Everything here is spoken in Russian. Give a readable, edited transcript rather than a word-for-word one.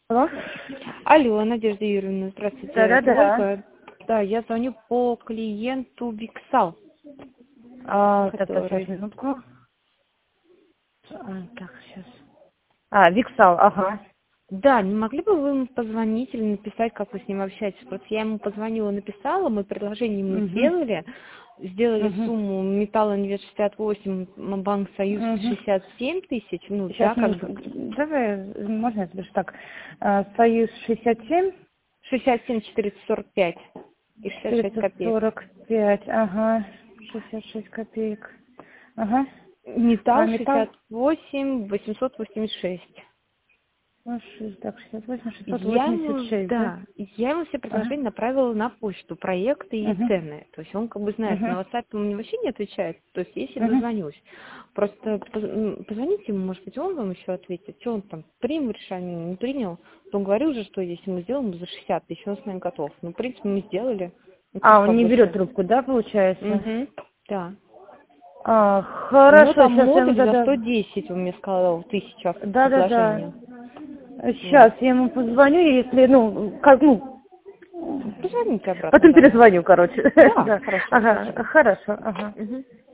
Алло? Алло, Надежда Юрьевна, здравствуйте. Это Да-да-да. Ольга. Да, я звоню по клиенту Виксал, Так, сейчас, который... минутку. Так, сейчас. Виксал, ага. Да, не могли бы вы ему позвонить или написать, как вы с ним общаетесь? Просто я ему позвонила, написала, мы предложение ему Угу. сделали Угу. сумму Металл Инвест 68, Банк Союз Угу. 67 тысяч, ну Сейчас, да, как минутку. бы Давай, можно я запишу так? Союз 67, 67 445 и 66 копеек. 445, ага. 66 копеек. Ага. Металл Металл? 68 886. Так, 68, Да, 686, да? я ему все Ага. предложения направила на почту, проекты и Угу. цены. То есть он как бы знает, Угу. на WhatsApp он мне вообще не отвечает, то есть если Угу. дозвонюсь. Просто позвоните ему, может быть, он вам еще ответит, что он там принял решение, не принял. Он говорил же, что если мы сделаем за 60 тысяч, он с нами готов. Ну, в принципе, мы сделали. Ну, тут Он как не бы берет что. трубку, да, получается? Угу, да. У него Хорошо, там сейчас я ему модуль за задам. 110, он мне сказал, тысяча Да-да-да. предложения. Вот. Сейчас я ему позвоню, если, Позвоните обратно, потом да. перезвоню, короче. Да, Да. хорошо, Ага, спасибо. хорошо, ага. Мгм.